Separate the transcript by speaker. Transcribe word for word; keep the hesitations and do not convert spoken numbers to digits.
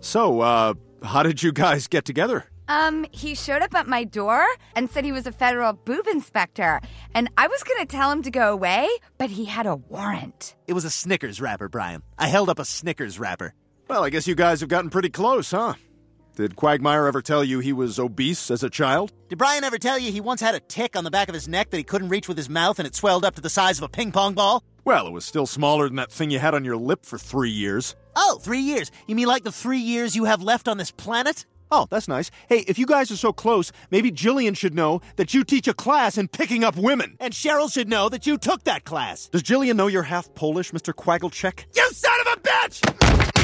Speaker 1: So, uh, how did you guys get together?
Speaker 2: Um, he showed up at my door and said he was a federal boob inspector. And I was going to tell him to go away, but he had a warrant.
Speaker 3: It was a Snickers wrapper, Brian. I held up a Snickers wrapper.
Speaker 1: Well, I guess you guys have gotten pretty close, huh? Did Quagmire ever tell you he was obese as a child?
Speaker 3: Did Brian ever tell you he once had a tick on the back of his neck that he couldn't reach with his mouth and it swelled up to the size of a ping pong ball?
Speaker 1: Well, it was still smaller than that thing you had on your lip for three years.
Speaker 3: Oh, three years. You mean like the three years you have left on this planet?
Speaker 1: Oh, that's nice. Hey, if you guys are so close, maybe Jillian should know that you teach a class in picking up women.
Speaker 3: And Cheryl should know that you took that class.
Speaker 1: Does Jillian know you're half Polish, Mister Quagglecheck?
Speaker 3: You son of a bitch!